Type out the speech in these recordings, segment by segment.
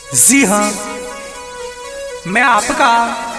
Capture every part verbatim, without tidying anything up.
जी हाँ, मैं आपका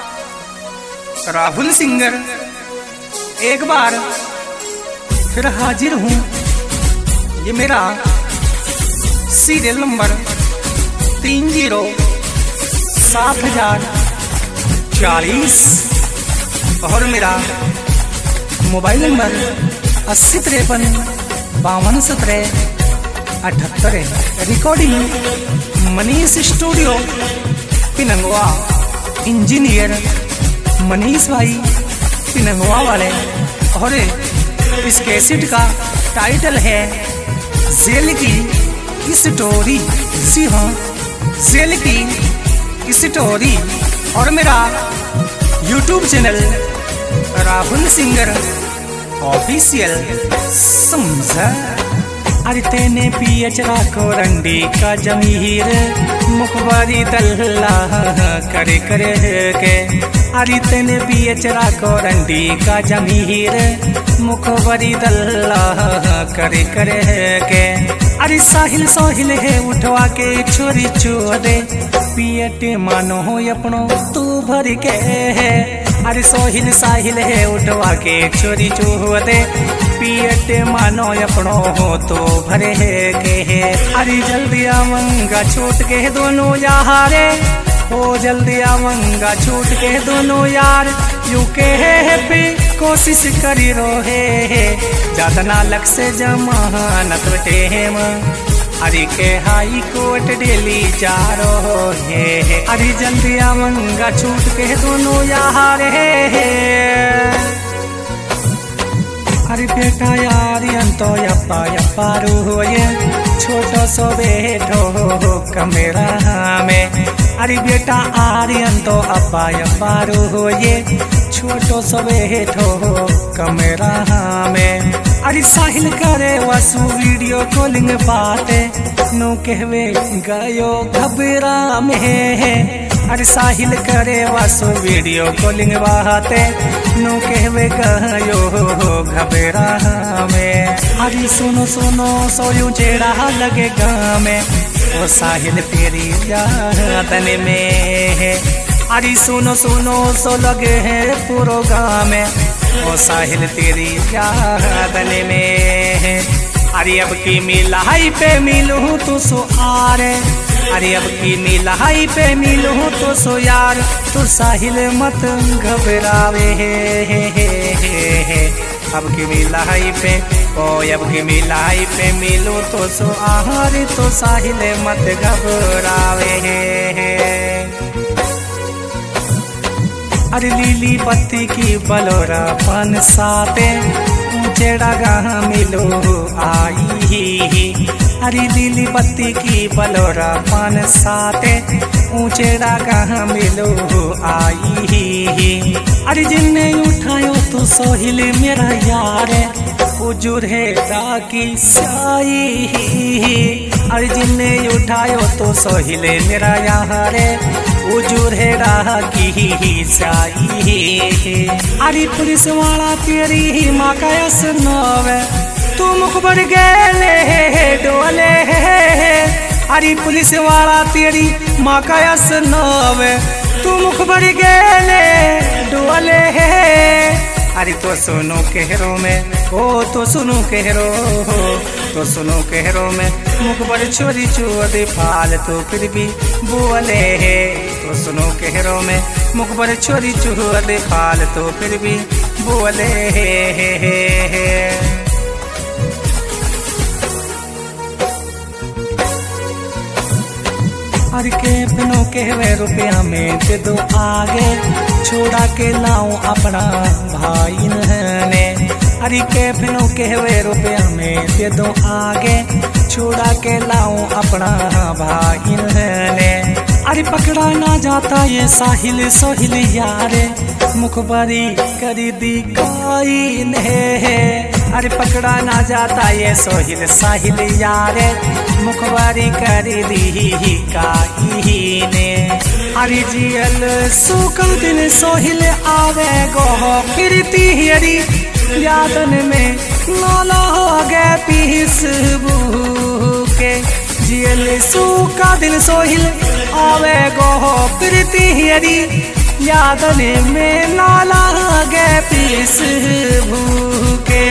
राहुल सिंगर एक बार फिर हाजिर हूँ। ये मेरा सीरियल नंबर तीन जीरो सात हजार चालीस और मेरा मोबाइल नंबर अस्सी तिरपन बावन सत्रह अठहत्तर है। Recording Manish studio Pinangwa, engineer Manish भाई पिनंगवा वाले। और इस कैसेट का टाइटल है जेल की स्टोरी। जी हाँ, जेल की स्टोरी। और मेरा YouTube channel Rahul singer official समझा। अरे तेने पीएच राखो रंडी का जमीर मुखबारी दल्ला करे करे के। अरे तेने पीएच राखो रंडी का जमीर मुखबारी दल्ला करे करे के। अरे साहिल सोहिल है उठवा के छोरी चो दे पियट मानो हो अपनो तू भर के है। अरे सोहिल साहिल है उठवा के छोरी चो दे पियट मानो अपनो हो तो भरे के है। अरे जल्दी आमंगा छूट के दोनों यारे हो, जल्दी आमंगा छूट के दोनों यार। यू के है पे कोशिश करी रोहे ज्यादा ना लग से जमानत टेम। अरे के हाई कोर्ट डेली जा रो है। अरे जल्दी आमंगा छूट के दोनों यार है। अरे बेटा यार अंतो यप्पा यप्पा रो ये छोटो सो बैठो कमेरा में। अरे बेटा आर्यन तो अप्पा यप्पा रो ये छोटो सो बैठो कमेरा में। अरे साहिल करे वसु वीडियो कॉलिंग बाते नो कहवे गयो घबरा में। अरे साहिल करे वासो वीडियो कॉलिंग बाते नो कहवे गयो घबरा में। अरे सुनो सुनो सोयू चेड़ा लगे गाँव में वो साहिल तेरी यादन में है। अरे सुनो सुनो सो लगे है पूरो गाँव में वो साहिल तेरी यादन में है। अरे अब की मिलाई पे मिलूं तो सो आ रे। अरे अब की मिलाई पे मिलूं तो सो यार तो साहिल मत घबरावे है। अब की मिलाई पे ओ अब की मिलाई पे मिलूं तो सो आहार तो साहिल मत घबरावे है। अरे लीली पत्ती की बलोरा पन साते ऊंचेड़ा गाह मिलो आई। अरे लीली पत्ती की बलोरा पन साते ऊंचेड़ा गाह मिलो आई। अरे जिन्ने उठायो तो सोहिल मेरा यार उजुर है राकी साई। अरे जिन्ने उठायो तो सोहिल मेरा यार उजुर है राकी साई। अरे पुलिस वाला तेरी माँ का सुनावे तू मुखबर गेले डोले। अरे पुलिस वाला तेरी माँ का सुनावे तू मुखबर गेले डोले। अरे तो सुनो कहरो में ओ तो सुनो कहरो तो सुनो कहरो में मुखबर छोरी चोर फाल तो फिर भी बोले है। तो सुनो कहरो में मुखबर छोरी चोर फाल तो फिर भी बोले है। अरे के बिनो कहवे रुपया में दे दो आगे छोड़ा के लाऊं अपना भाई ने। अरे के बिनो कहवे रुपया में दे दो आगे छोड़ा के लाऊं अपना भाई ने। अरे पकड़ा ना जाता ये साहिल सोहिल यारे मुखबारी कर दी कोई ने। अरे पकड़ा ना जाता ये सोहिल साहिल यारे मुखबारी कर दी काई ने। अरे जियल सुकल दिन सोहिल आवे गो फिरती हरी यादन में नाला हो गए पीस के। जियल सूखा दिल सोहिल आवे गो प्रीति हरी यादने में नाला गे पीस भूके।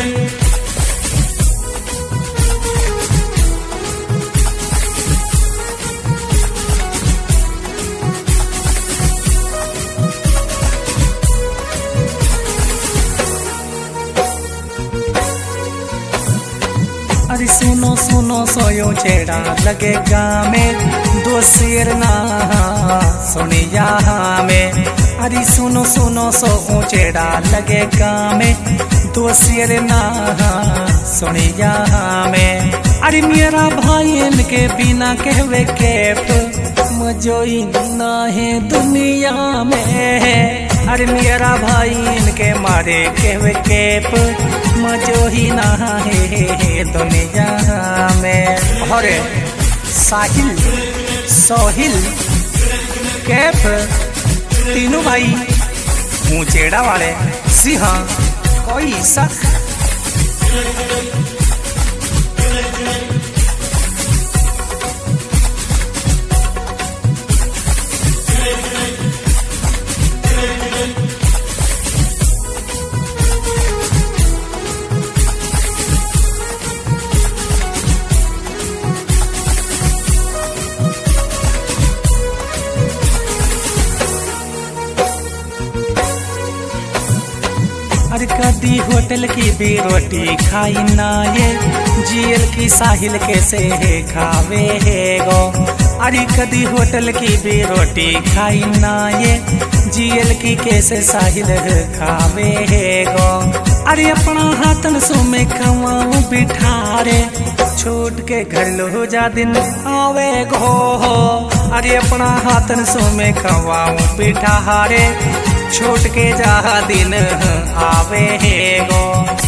अरे सुनो सुनो सोयो चेड़ा लगेगा में दो शेर ना सुनिया में। अरे सुनो सुनो सो चेड़ा लगेगा में दो शेर ना सुनिया में। अरे मेरा भाई इनके बिना कहवे केप मजोई ना है दुनिया में। अरे मेरा भाई इनके मारे कहवे केप मजो ही ना है दुनिया में। और साहिल सोहिल कैफ तीनों भाई ऊंचेड़ा वाले सिंहा कोई शक। अरे कदी होटल की भी रोटी खाई ना ये जीएल की साहिल कैसे है खावे है गो। अरे कदी होटल की भी रोटी खाई ना ये जीएल की कैसे साहिल खावे है गो। अरे अपना हाथन सो में कमाऊं बिठारे छोट के घर लो जा दिन आवे गो। अरे अपना हाथन सो में कमाऊं बिठारे छोट के जा दिन आवे है गो।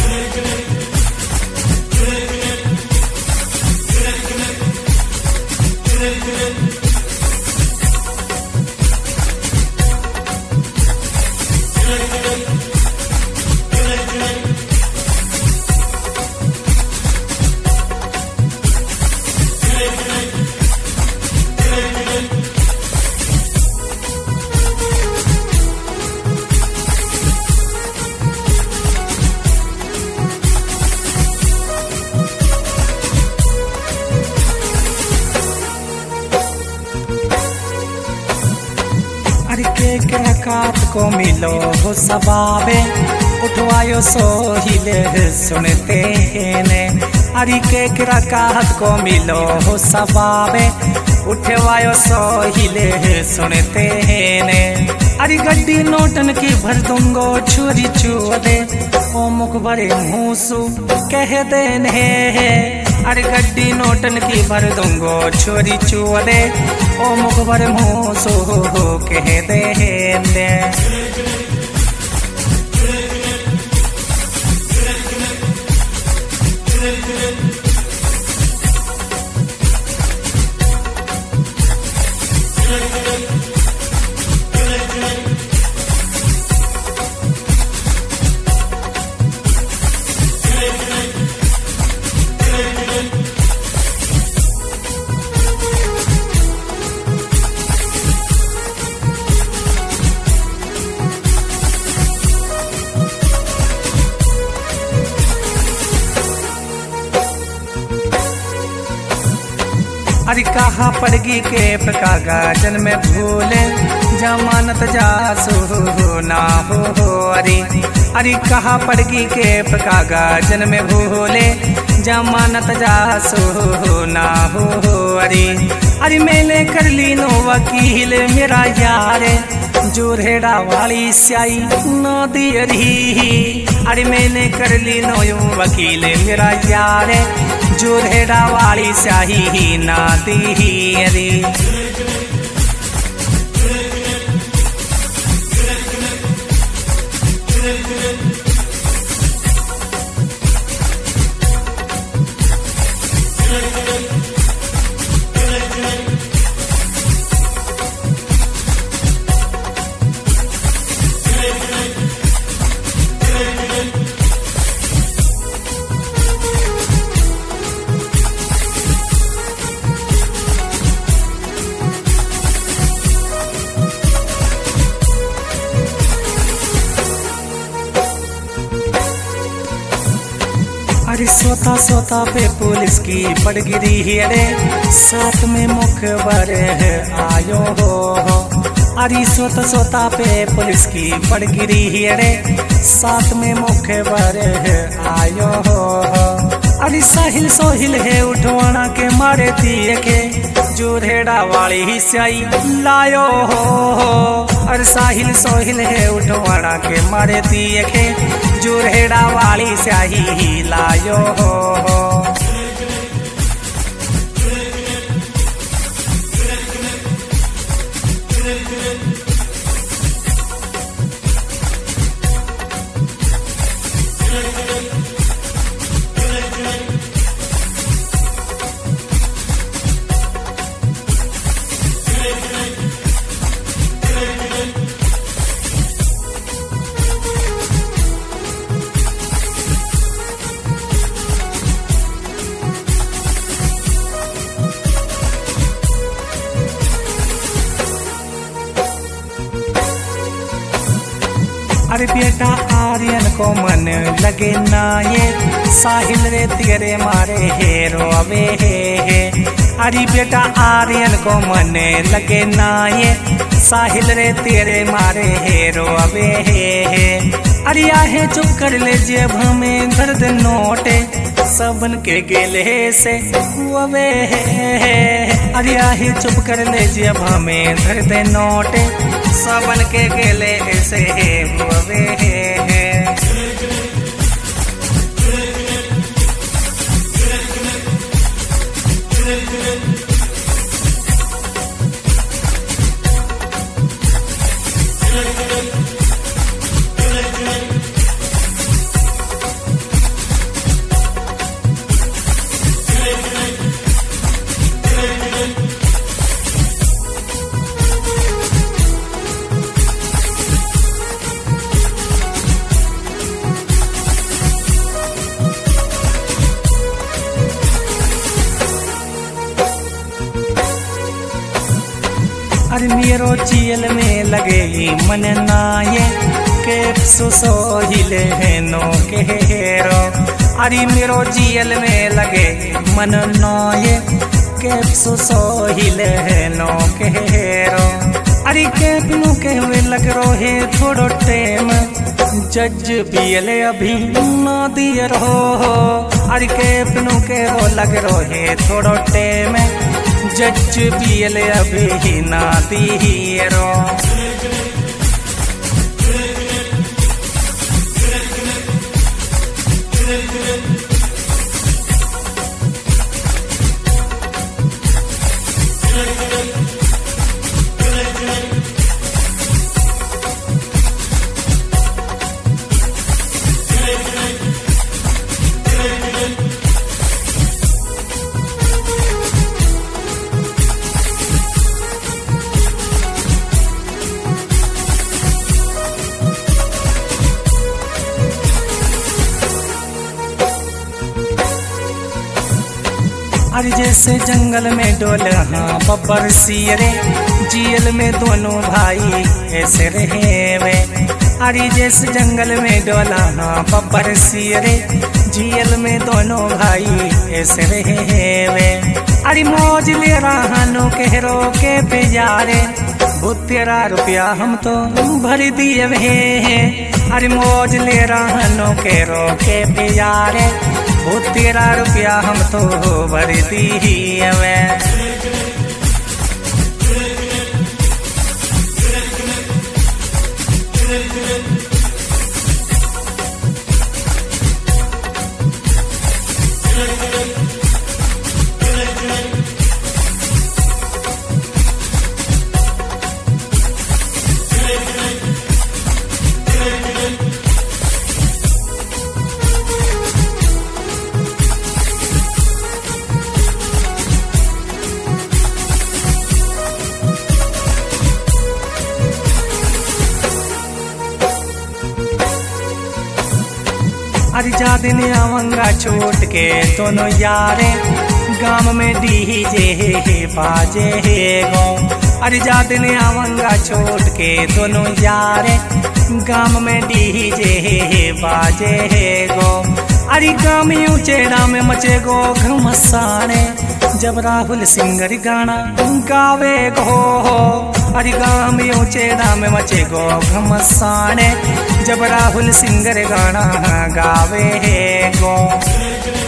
कात को मिलो हो सबाबे उठवायो सोहिले सुनते ने। अरे के कात को मिलो हो सबाबे उठवायो सोहिले सुनते ने। अरे गड्डी नोटन की भर दूंगो छुरी छुआ दे ओ मुख भरे मुंसू कह देने। अरे गड्डी नोटन की भर दूंगो छोरी छुआ दे ओ मुख भर मुंसू कह देने। अरे कहाँ पड़गी केप का गाजन में भूले जमानत जासू ना हो। अरे अरे कहाँ पड़गी केप का गाजन में भूले जमानत जासू ना हो। अरे अरे मैंने कर ली नो वकील मेरा यार जोरेड़ा वाली स्याई ना दियरी। अरे मैंने कर ली नो वकील मेरा यार जोरेड़ा वाली स्याही ना दियरी। सोता सोता पे पुलिस की पड़ गिरी रे, साथ में मुखबर आयो हो। अरे सोता सोता पे पुलिस की पड़ गिरी रे, साथ में मुखबर आयो हो। अरे साहिल सोहिल है उठवाना के मारे दिए के, जोरेड़ा वाली ही स्याई लायो हो। अरे साहिल सोहिल है उठवाना के मारे दिए के, जोरेड़ा वाली स्याही लायो हो। अरे बेटा आर्यन को मन लगे ना ये, साहिल रे तेरे मारे हेरो अबे हे। अरे बेटा आर्यन को मन लगे ना ये, साहिल रे तेरे मारे हेरो अबे हे। अरे आहे चुप कर ले जेब हमें दर्द नोटे, सबन के गेले से अबे हे। अरे आहे चुप कर ले जेब हमें दर्द नोटे, सबन के गेले से हुए हैं। अरे मेरो चील में लगे मन नाये, के सोहिल है नो के हेरो। अरे मेरो चील में लगे मन नाये, के सोहिल है नो के हेरो। अरे के पिनु के हुए लग रो है थोड़ो टेम, जज पियले अभी ना दिए रहो। अरे के पिनु के रो लग रो है थोड़ो टेम, जज पियले अभी ना दियो। अरे जैसे जंगल में डोल हाँ बब्बर सियरे, जेल में दोनों भाई ऐसे रहे वे। अरे जैसे जंगल में डोला हाँ बब्बर सियरे, जेल में दोनों भाई ऐसे रहे वे। अरे मौज ले रहानो के रो के बेजारे, वो तेरा रुपया हम तो भर दिए वे। अरे मौज ले रहानो के रो के बेजारे, वो तेरा रुपया हम तो भर दिए वे। अरे जा दिन आवांगा छोट के दोनों यारे, गांव में डीजे बाजे गो। अरे जा दिन आवांगा छोट के दोनों यारे, गांव में डीजे बाजे गो। अरे गामियों चेड़ा में मचे गो घमसाने जब राहुल सिंगर गाना गावे गो। अरे गामियों चेड़ा में मचे गो घमसाने जब राहुल सिंगर गाना गावे गो।